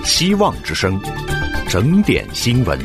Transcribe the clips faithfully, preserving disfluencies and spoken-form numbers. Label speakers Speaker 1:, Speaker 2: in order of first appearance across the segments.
Speaker 1: 希望之声，整点新闻。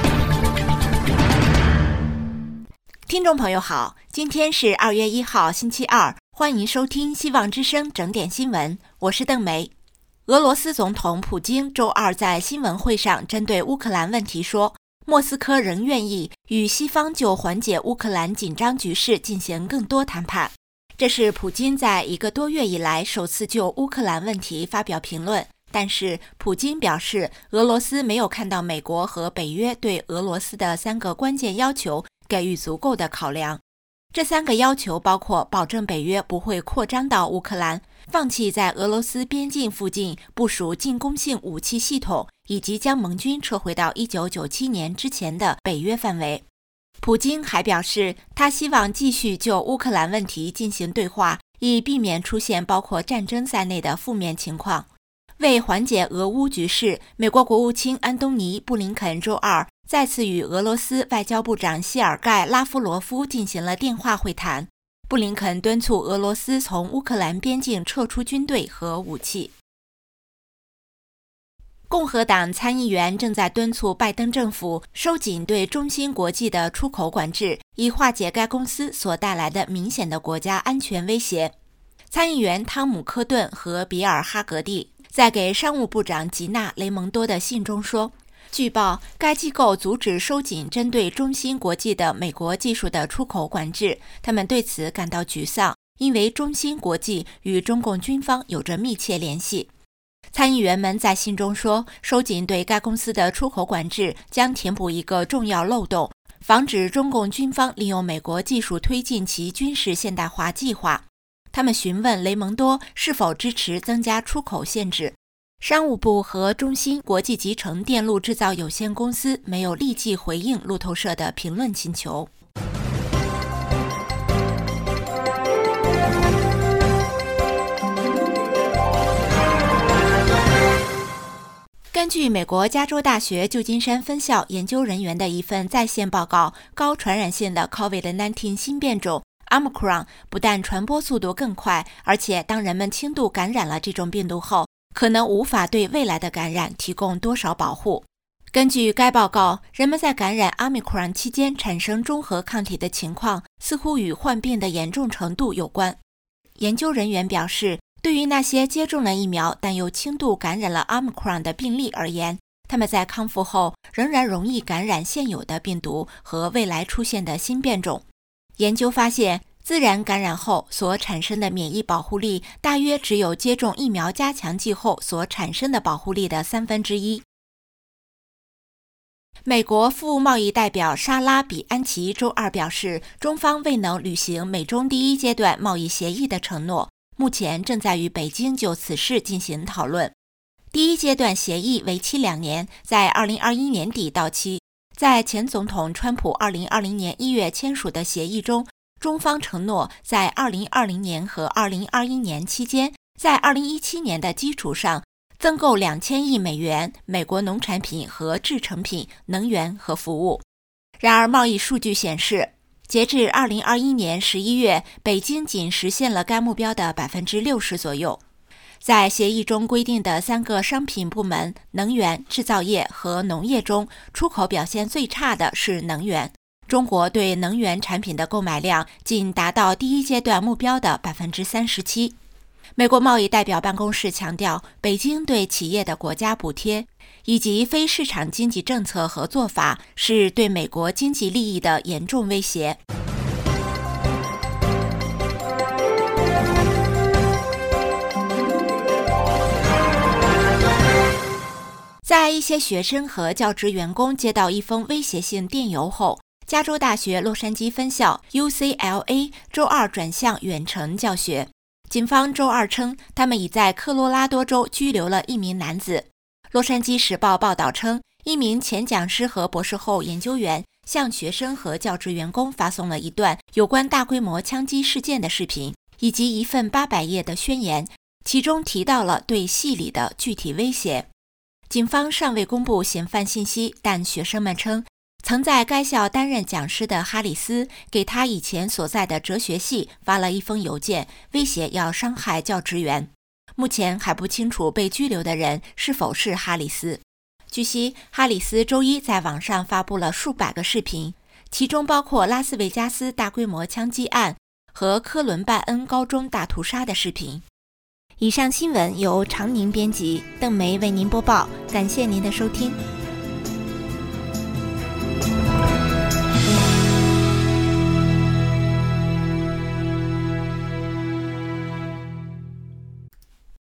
Speaker 2: 听众朋友好，今天是二月一号星期二，欢迎收听希望之声整点新闻，我是邓梅。俄罗斯总统普京周二在新闻会上针对乌克兰问题说，莫斯科仍愿意与西方就缓解乌克兰紧张局势进行更多谈判。这是普京在一个多月以来首次就乌克兰问题发表评论，但是普京表示，俄罗斯没有看到美国和北约对俄罗斯的三个关键要求给予足够的考量。这三个要求包括保证北约不会扩张到乌克兰，放弃在俄罗斯边境附近部署进攻性武器系统，以及将盟军撤回到一九九七年之前的北约范围。普京还表示，他希望继续就乌克兰问题进行对话，以避免出现包括战争在内的负面情况。为缓解俄乌局势，美国国务卿安东尼·布林肯周二再次与俄罗斯外交部长谢尔盖·拉夫罗夫进行了电话会谈。布林肯敦促俄罗斯从乌克兰边境撤出军队和武器。共和党参议员正在敦促拜登政府收紧对中芯国际的出口管制，以化解该公司所带来的明显的国家安全威胁。参议员汤姆·科顿和比尔·哈格蒂在给商务部长吉娜·雷蒙多的信中说，据报该机构阻止收紧针对中芯国际的美国技术的出口管制，他们对此感到沮丧，因为中芯国际与中共军方有着密切联系。参议员们在信中说，收紧对该公司的出口管制将填补一个重要漏洞，防止中共军方利用美国技术推进其军事现代化计划。他们询问雷蒙多是否支持增加出口限制。商务部和中芯国际集成电路制造有限公司没有立即回应路透社的评论请求。根据美国加州大学旧金山分校研究人员的一份在线报告，高传染性的 COVID 十九 新变种 Omicron 不但传播速度更快，而且当人们轻度感染了这种病毒后，可能无法对未来的感染提供多少保护。根据该报告，人们在感染 Omicron 期间产生中和抗体的情况似乎与患病的严重程度有关。研究人员表示，对于那些接种了疫苗但又轻度感染了 Omicron 的病例而言，他们在康复后仍然容易感染现有的病毒和未来出现的新变种。研究发现，自然感染后所产生的免疫保护力大约只有接种疫苗加强剂后所产生的保护力的三分之一。美国副贸易代表莎拉·比安奇周二表示，中方未能履行美中第一阶段贸易协议的承诺，目前正在与北京就此事进行讨论。第一阶段协议为期两年，在二零二一年底到期。在前总统川普二零二零年一月签署的协议中，中方承诺在二零二零年和二零二一年期间，在二零一七年的基础上增购两千亿美元美国农产品和制成品、能源和服务。然而，贸易数据显示，截至二零二一年十一月，北京仅实现了该目标的百分之六十左右。在协议中规定的三个商品部门——能源、制造业和农业中，出口表现最差的是能源。中国对能源产品的购买量仅达到第一阶段目标的 百分之三十七。美国贸易代表办公室强调，北京对企业的国家补贴以及非市场经济政策和做法是对美国经济利益的严重威胁。在一些学生和教职员工接到一封威胁性电邮后，加州大学洛杉矶分校 U C L A 周二转向远程教学。警方周二称，他们已在科罗拉多州拘留了一名男子。洛杉矶时报报道称，一名前讲师和博士后研究员向学生和教职员工发送了一段有关大规模枪击事件的视频，以及一份八百页的宣言，其中提到了对系里的具体威胁。警方尚未公布嫌犯信息，但学生们称，曾在该校担任讲师的哈里斯给他以前所在的哲学系发了一封邮件，威胁要伤害教职员。 目前还不清楚被拘留的人是否是哈里斯。据悉，哈里斯周一在网上发布了数百个视频，其中包括拉斯维加斯大规模枪击案和科伦拜恩高中大屠杀的视频。以上新闻由常宁编辑，邓梅为您播报，感谢您的收听。